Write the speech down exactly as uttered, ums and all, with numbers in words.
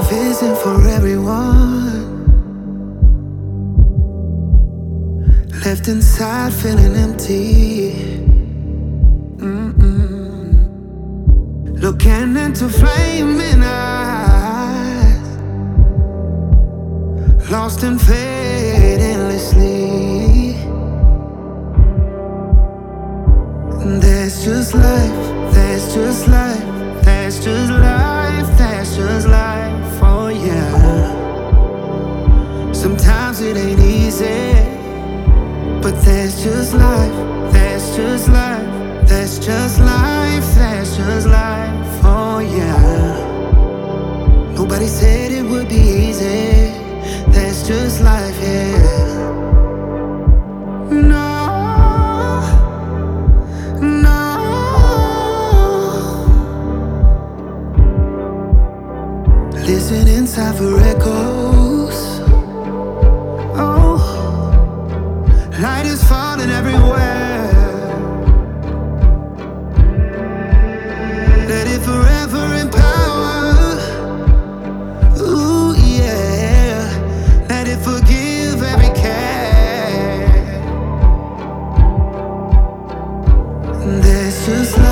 love isn't for everyone. Left inside feeling empty. Mm-mm. Looking into flaming eyes, lost in fate endlessly. And that's just life, that's just life, that's just life, that's just life, oh yeah. Sometimes it ain't easy, but that's just life, that's just life, that's just life, that's just life, oh yeah. Nobody said it would be easy, that's just life, yeah. No, no. Listen inside for echoes. Oh, light is falling everywhere. Let it forever empower. Ooh, yeah. Let it forgive every care. And that's just